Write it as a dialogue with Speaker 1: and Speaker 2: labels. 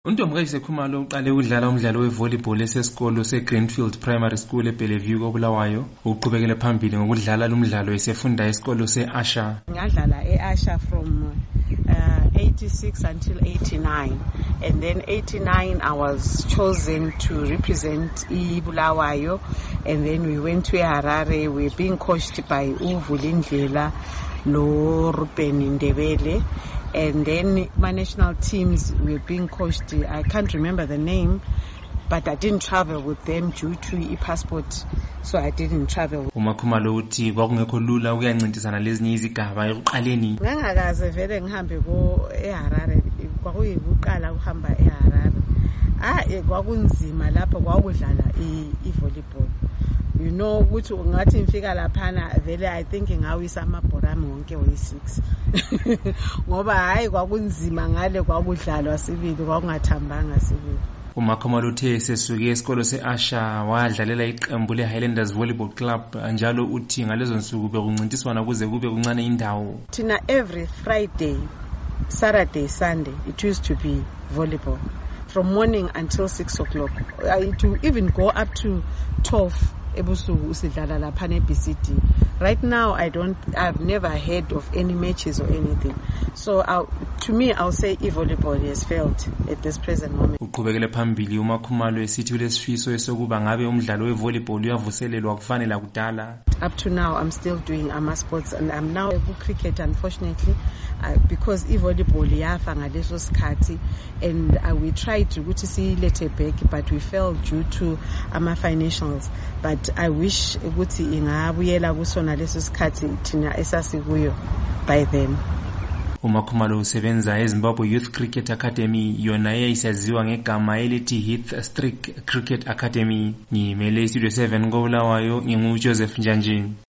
Speaker 1: UNtombi Khumalo uqale ukudlala umdlalo wevolleyball esesikolo seGreenfield Primary School eBellevue koBulawayo. Uqhubekele phambili ngokudlala lumdlalo esefunda esikolo seAsha.
Speaker 2: Ngadlala eAsha from 86 until 89, and then 89 I was chosen to represent iBulawayo, and then we went to Harare. We're being coached by Uvulindlela no Ruben Ndebele. And then my national teams were being coached. I can't remember the name, but I didn't travel with them due to e-passport, so I didn't travel.
Speaker 1: Khumalo uthi kwakungekho lula ukuyancintisana lezinye izigaba ekuqaleni.
Speaker 2: Ngangakaze vele ngihambe eHarare, kwakuyikuqala ukuhamba eHarare. Kwakunzima lapho kwakudlala i-volleyball. You know ukuthi ngathi ngifika laphana vele I think ngawisa amabhola ami wonke oyi6 ngoba hayi kwakunzima ngale kwakudlalwa sibili, kwakungathambanga sibili.
Speaker 1: Khumalo uthe sesuke esikolo seAsha wadlalela iqembu leHighlanders Volleyball Club, njalo uthi ngalezo nsuku bekuncintiswana kuze kube kuncane indawo.
Speaker 2: Thina every Friday, Saturday, Sunday it used to be volleyball from morning until 6 o'clock. To even go up to 12 ebusuku usidlala lapha neBCD. Right now I've never heard of any matches or anything, so to me I'll say volleyball has failed at this present moment.
Speaker 1: Uqhubekele phambili Khumalo esithi ulesifiso esokuba ngabe umdlalo wevolleyball uyavuselelwa kufanele kudala.
Speaker 2: Up to now I'm still doing sports, and I'm now good cricket, unfortunately, because volleyball yafa ngaleso sikhathi, and we tried ukuthi siyilethe back but we failed due to financials. But I wish ukuthi ingabuyela kusona leso sikhathi thina esasikuyo by then.
Speaker 1: Khumalo usebenza eZimbabwe Youth Cricket Academy, yona eyayisaziwa ngegama elithi Heath Strick Cricket Academy. Ngimele iStudio 7 koBulawayo, nginguJoseph Njanjini.